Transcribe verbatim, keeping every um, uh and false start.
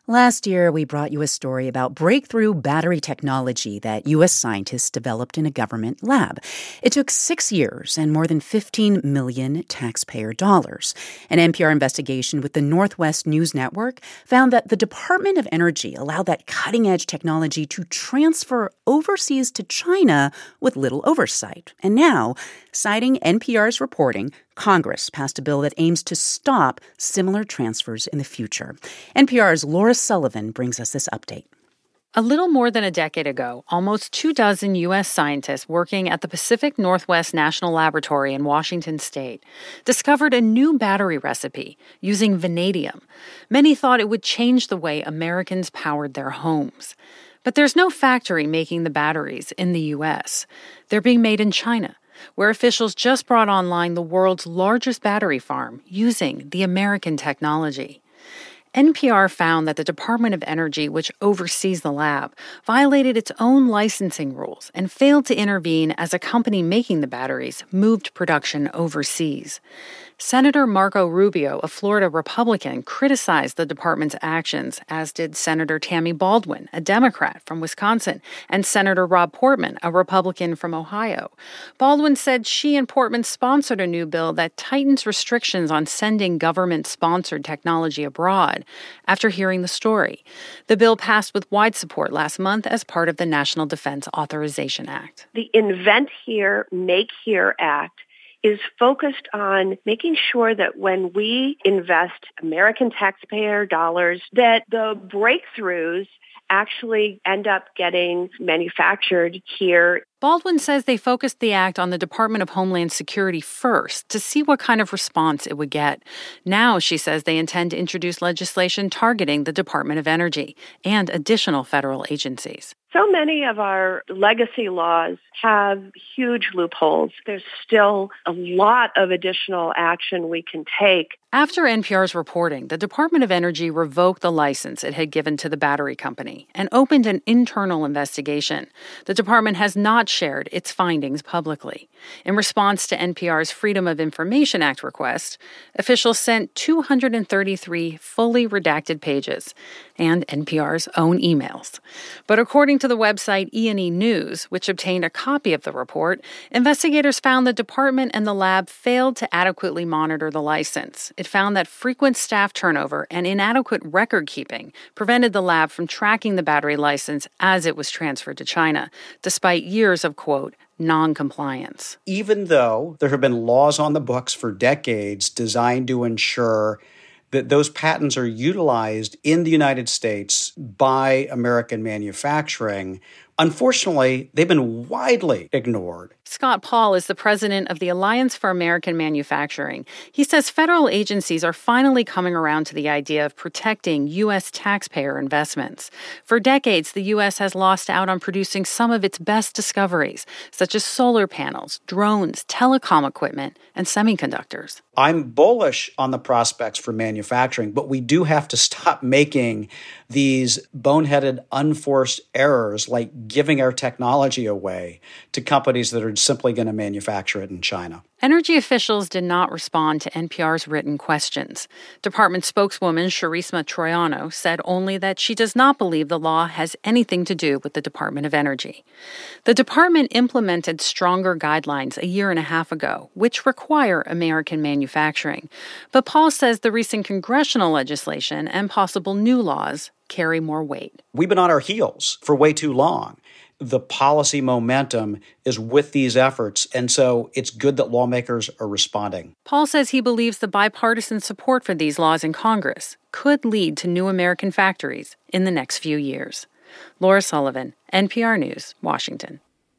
Last year, we brought you a story about breakthrough battery technology that U S scientists developed in a government lab. It took six years and more than fifteen million taxpayer dollars. An N P R investigation with the Northwest News Network found that the Department of Energy allowed that cutting-edge technology to transfer overseas to China with little oversight. And now, citing N P R's reporting, Congress passed a bill that aims to stop similar transfers in the future. N P R's Laura Sullivan brings us this update. A little more than a decade ago, almost two dozen U S scientists working at the Pacific Northwest National Laboratory in Washington state discovered a new battery recipe using vanadium. Many thought it would change the way Americans powered their homes. But there's no factory making the batteries in the U S. They're being made in China, where officials just brought online the world's largest battery farm using the American technology. N P R found that the Department of Energy, which oversees the lab, violated its own licensing rules and failed to intervene as a company making the batteries moved production overseas. Senator Marco Rubio, a Florida Republican, criticized the department's actions, as did Senator Tammy Baldwin, a Democrat from Wisconsin, and Senator Rob Portman, a Republican from Ohio. Baldwin said she and Portman sponsored a new bill that tightens restrictions on sending government-sponsored technology abroad after hearing the story. The bill passed with wide support last month as part of the National Defense Authorization Act. The Invent Here, Make Here Act is focused on making sure that when we invest American taxpayer dollars, that the breakthroughs actually end up getting manufactured here. Baldwin says they focused the act on the Department of Homeland Security first to see what kind of response it would get. Now, she says, they intend to introduce legislation targeting the Department of Energy and additional federal agencies. So many of our legacy laws have huge loopholes. There's still a lot of additional action we can take. After N P R's reporting, the Department of Energy revoked the license it had given to the battery company and opened an internal investigation. The department has not shared its findings publicly. In response to N P R's Freedom of Information Act request, officials sent two hundred thirty-three fully redacted pages and N P R's own emails. But according to the website E and E News, which obtained a copy of the report, investigators found the department and the lab failed to adequately monitor the license. It found that frequent staff turnover and inadequate record keeping prevented the lab from tracking the battery license as it was transferred to China, despite years of, quote, non-compliance. Even though there have been laws on the books for decades designed to ensure that those patents are utilized in the United States by American manufacturing, unfortunately, they've been widely ignored. Scott Paul is the president of the Alliance for American Manufacturing. He says federal agencies are finally coming around to the idea of protecting U S taxpayer investments. For decades, the U S has lost out on producing some of its best discoveries, such as solar panels, drones, telecom equipment, and semiconductors. I'm bullish on the prospects for manufacturing, but we do have to stop making these boneheaded, unforced errors like giving our technology away to companies that are simply going to manufacture it in China. Energy officials did not respond to N P R's written questions. Department spokeswoman Charisma Troiano said only that she does not believe the law has anything to do with the Department of Energy. The department implemented stronger guidelines a year and a half ago, which require American manufacturing. But Paul says the recent congressional legislation and possible new laws carry more weight. We've been on our heels for way too long. The policy momentum is with these efforts, and so it's good that lawmakers are responding. Paul says he believes the bipartisan support for these laws in Congress could lead to new American factories in the next few years. Laura Sullivan, N P R News, Washington.